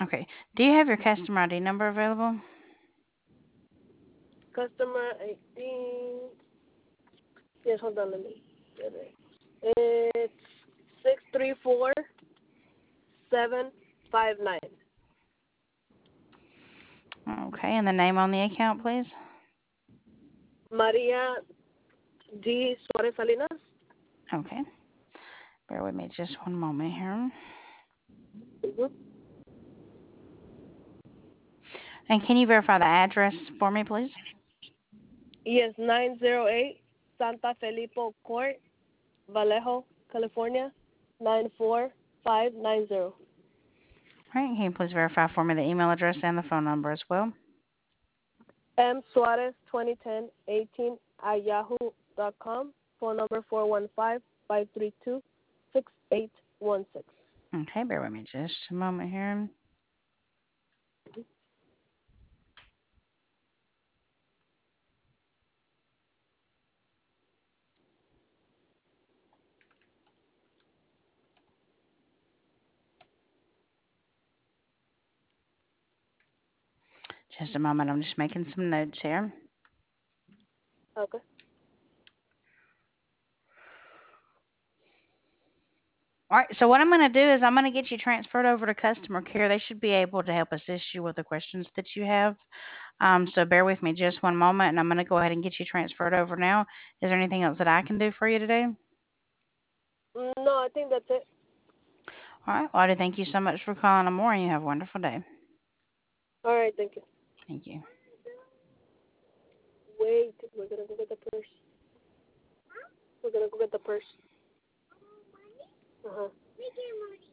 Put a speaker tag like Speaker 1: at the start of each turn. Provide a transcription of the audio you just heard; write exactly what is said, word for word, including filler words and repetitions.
Speaker 1: Okay. Do you have your customer I D number available?
Speaker 2: Customer I D. Yes, hold on, let me get it. It's six three four seven five nine.
Speaker 1: Okay. And the name on the account, please?
Speaker 2: Maria D. Suarez Salinas.
Speaker 1: Okay. Bear with me just one moment here.
Speaker 2: Mm-hmm.
Speaker 1: And can you verify the address for me, please?
Speaker 2: Yes, nine zero eight Santa Felipe Court, Vallejo, California, nine four five nine zero.
Speaker 1: All right. Can you please verify for me the email address and the phone number as well?
Speaker 2: M Suarez twenty ten eighteen at yahoo dot com. Phone number four one five five three two six eight one six.
Speaker 1: Okay. Bear with me just a moment here. Just a moment. I'm just making some notes here.
Speaker 2: Okay.
Speaker 1: All right. So what I'm going to do is I'm going to get you transferred over to customer care. They should be able to help assist you with the questions that you have. Um, so bear with me just one moment, and I'm going to go ahead and get you transferred over now. Is there anything else that I can do for you today?
Speaker 2: Mm, No, I think that's it.
Speaker 1: All right. Well, I do thank you so much for calling Amore, and you have a wonderful day.
Speaker 2: All right, thank you.
Speaker 1: Thank you.
Speaker 2: Wait, we're gonna go get the purse. We're gonna go get the purse. Uh huh.